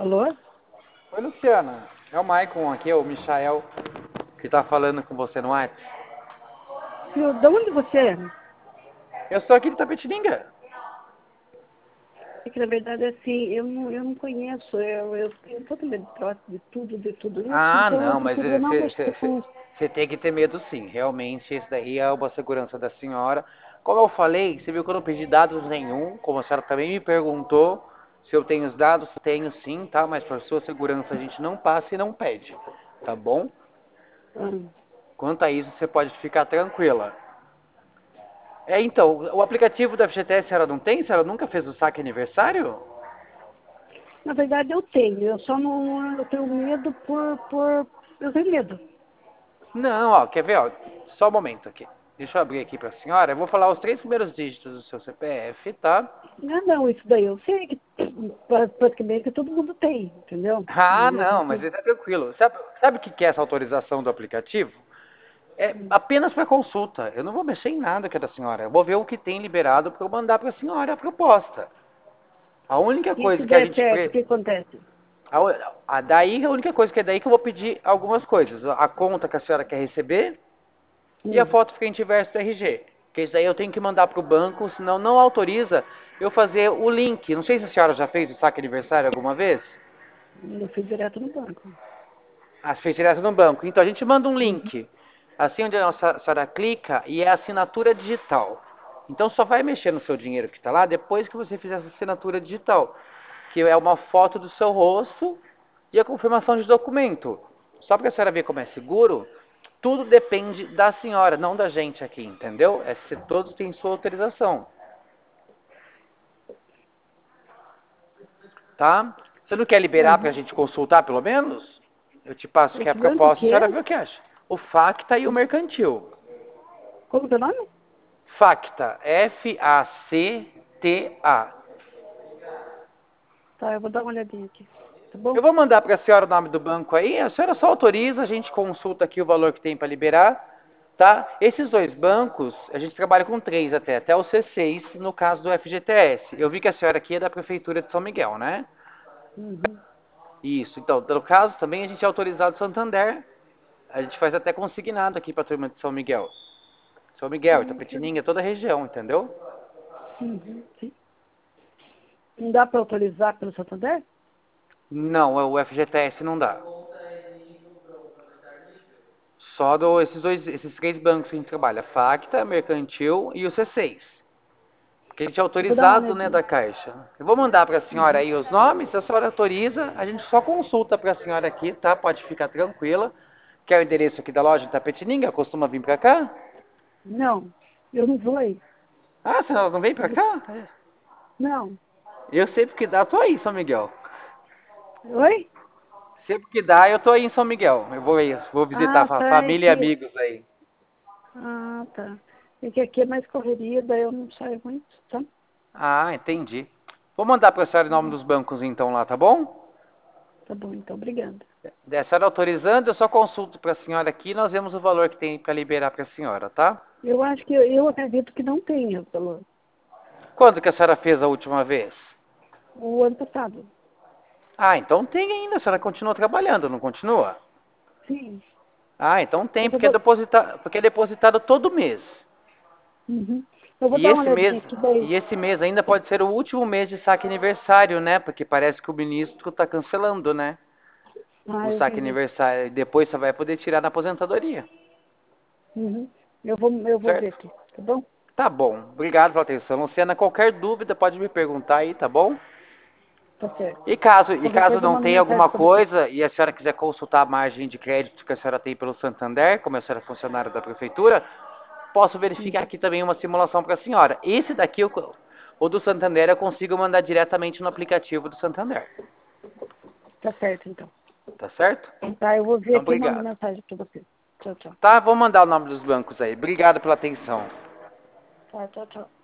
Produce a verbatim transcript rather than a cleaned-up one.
Alô? Oi, Luciana. É o Maicon aqui, é o Michael, que tá falando com você no WhatsApp. Eu, de onde você é? Eu sou aqui de Tapetininga. É que na verdade assim, eu não, eu não conheço, eu, eu tenho todo medo de troço, de tudo, de tudo isso, Ah, então eu não, mas prefiro não mexer com isso. você tem que ter medo sim. Realmente, esse daí é uma segurança da senhora. Como eu falei, você viu que eu não pedi dados nenhum, como a senhora também me perguntou se eu tenho os dados, tenho sim, tá? Mas para sua segurança a gente não passa e não pede, tá bom? Ah, Quanto a isso, você pode ficar tranquila. É, então, o aplicativo da F G T S a senhora não tem? A senhora nunca fez o saque aniversário? na verdade eu tenho, eu só não, eu tenho medo por, por, eu tenho medo. Não, ó, quer ver, ó? Só um momento aqui. Deixa eu abrir aqui pra senhora. Eu vou falar os três primeiros dígitos do seu C P F, tá? Não, não, isso daí eu sei que pra- praticamente todo mundo tem, entendeu? Ah, E a não, mas gente, isso é tranquilo. Sabe, sabe o que que é essa autorização do aplicativo? É hum, apenas para consulta. Eu não vou mexer em nada que é da senhora. Eu vou ver o que tem liberado para eu mandar para a senhora a proposta. A única e se coisa que a der gente certo, o pre... que acontece? a, a- daí a única coisa que é daí que eu vou pedir algumas coisas. A conta que a senhora quer receber e a Hum, foto frente e verso do R G. Porque isso daí eu tenho que mandar para o banco, senão não autoriza eu fazer o link. Não sei se a senhora já fez o saque aniversário alguma vez. eu fui direto no banco. Ah, fez direto no banco. Então a gente manda um Uhum. link. Assim onde a nossa senhora clica e é assinatura digital. Então só vai mexer no seu dinheiro que está lá depois que você fizer essa assinatura digital. Que é uma foto do seu rosto e a confirmação de documento. Só para a senhora ver como é seguro, tudo depende da senhora, não da gente aqui, entendeu? É se todos têm sua autorização, tá? Você não quer liberar para a Uhum. gente consultar, pelo menos? Eu te passo que é a Esse banco proposta, a que senhora é? vê o que acha. O Facta e o Mercantil. Como que é o nome? Facta, F A C T A. Tá, eu vou dar uma olhadinha aqui. Tá bom? Eu vou mandar para a senhora o nome do banco aí, a senhora só autoriza, a gente consulta aqui o valor que tem para liberar, tá? Esses dois bancos, a gente trabalha com três até, até o C seis, no caso do F G T S. Eu vi que a senhora aqui é da Prefeitura de São Miguel, né? Uhum. Isso, então, no caso também a gente é autorizado Santander, a gente faz até consignado aqui para a turma de São Miguel. São Miguel, Hum, que- Itapetininga, toda a região, entendeu? Uhum, sim. Não dá para autorizar pelo Santander? Não, o F G T S não dá. Só do, esses dois, esses três bancos que a gente trabalha, Facta, Mercantil e o C seis. Que a gente é Eu vou dar uma autorizado, né, olhadinha. da Caixa. Eu vou mandar para a senhora Uhum. aí os nomes, se a senhora autoriza, a gente só consulta para a senhora aqui, tá? Pode ficar tranquila. Quer o endereço aqui da loja em Tapetininga? Costuma vir para cá? Não, eu não vou aí. Ah, a senhora não vem Eu para vou- cá? Não. Eu sempre que dá, tô aí em São Miguel. Oi? Sempre que dá, eu tô aí em São Miguel. Eu vou aí, vou visitar Ah, fa- tá. É família e que. amigos aí. Ah, tá. É que aqui é mais correria, daí eu não saio muito, tá? Ah, entendi. Vou mandar para a senhora o nome dos bancos então lá, tá bom? Tá bom, então, obrigada. A senhora autorizando, eu só consulto para a senhora aqui, nós vemos o valor que tem para liberar para a senhora, tá? Eu acho que, eu acredito que não tenha, pelo Quando que a senhora fez a última vez? o ano passado. Ah, então tem ainda, a senhora continua trabalhando, não continua? Sim. Ah, então tem, Mas eu porque é, vou. deposita, porque é depositado todo mês. Uhum. Eu vou E dar uma esse mês, olhadinha aqui daí. e esse mês ainda pode ser o último mês de saque aniversário, né? Porque parece que o ministro está cancelando, né? Ah, O eu saque entendi. aniversário. Depois você vai poder tirar na aposentadoria, Uhum. Eu vou, eu vou ver certo? aqui, tá bom? Tá bom. Obrigado pela atenção. Luciana, qualquer dúvida pode me perguntar aí, tá bom? Tá certo. E caso, e Qualquer caso coisa eu não mando tenha mensagem alguma pra você. coisa e a senhora quiser consultar a margem de crédito que a senhora tem pelo Santander, como a senhora é funcionária da prefeitura, posso verificar Uhum. aqui também uma simulação para a senhora. Esse daqui, o, o do Santander, eu consigo mandar diretamente no aplicativo do Santander. Tá certo, então. Tá certo? Tá, eu vou ver Então, aqui e mando obrigado. mensagem pra você. Tchau, tchau. Tá, vou mandar o nome dos bancos aí. Obrigado pela atenção. Tá, tchau, tchau.